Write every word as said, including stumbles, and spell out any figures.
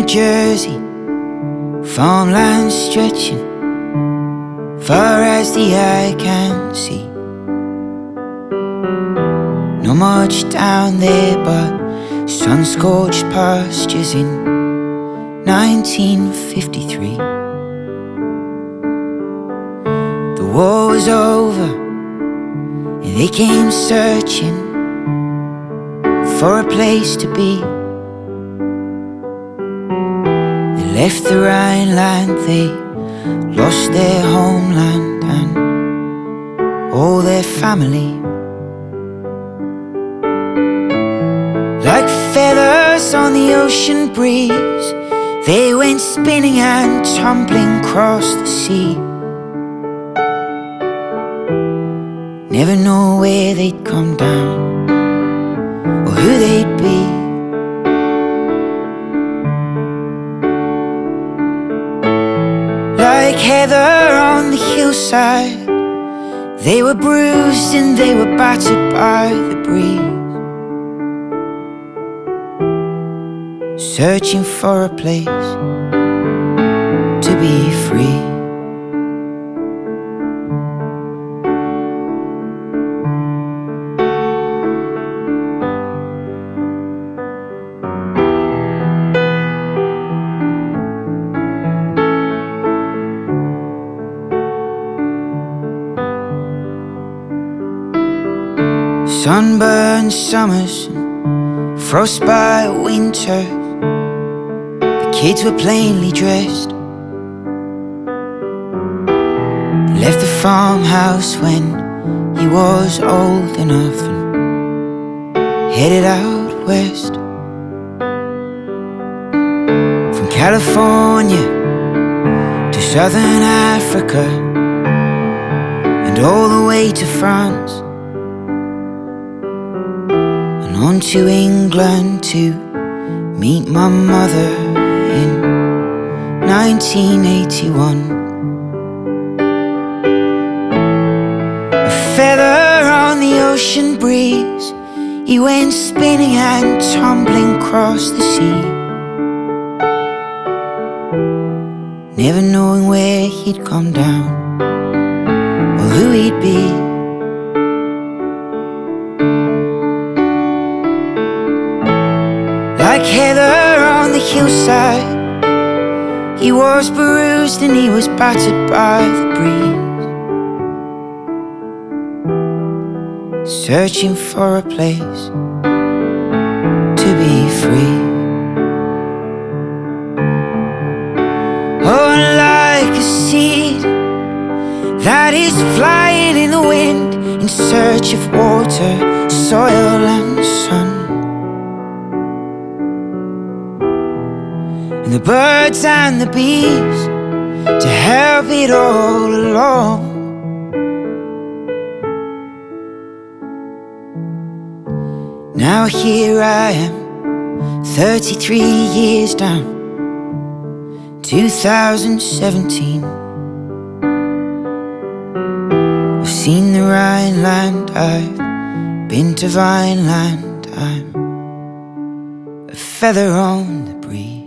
New Jersey, farmland stretching far as the eye can see. Not much down there but sun-scorched pastures in nineteen fifty-three. The war was over and they came searching for a place to be. They left the Rhineland, they lost their homeland and all their family. Like feathers on the ocean breeze, they went spinning and tumbling across the sea. Never know where they'd come down or who they'd be. Like heather on the hillside, they were bruised and they were battered by the breeze, searching for a place to be free. Sunburned summers and frostbite winters, the kids were plainly dressed. He left the farmhouse when he was old enough and headed out west. From California to southern Africa and all the way to France, on to England to meet my mother in nineteen eighty-one. A feather on the ocean breeze, he went spinning and tumbling across the sea, never knowing where he'd come down or who he'd be. Like heather on the hillside, he was bruised and he was battered by the breeze, searching for a place to be free. Oh, and like a seed that is flying in the wind in search of water, soil and sun, and the birds and the bees to help it all along. Now here I am, thirty-three years down, two thousand seventeen. I've seen the Rhineland, I've been to Vineland, I'm a feather on the breeze.